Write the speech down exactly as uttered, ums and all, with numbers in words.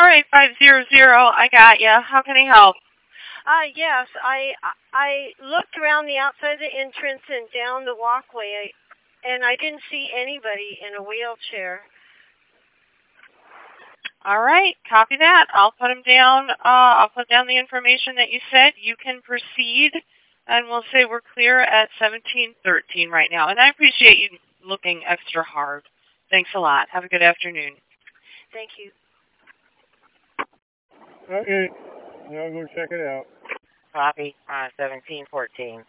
eight five zero zero. I got you. How can I help? Uh, yes, I I looked around the outside of the entrance and down the walkway, and I didn't see anybody in a wheelchair. All right, copy that. I'll put them down. Uh, I'll put down the information that you said. You can proceed, and we'll say we're clear at seventeen thirteen right now. And I appreciate you looking extra hard. Thanks a lot. Have a good afternoon. Thank you. Okay, I'll go check it out. Copy, uh, seventeen fourteen.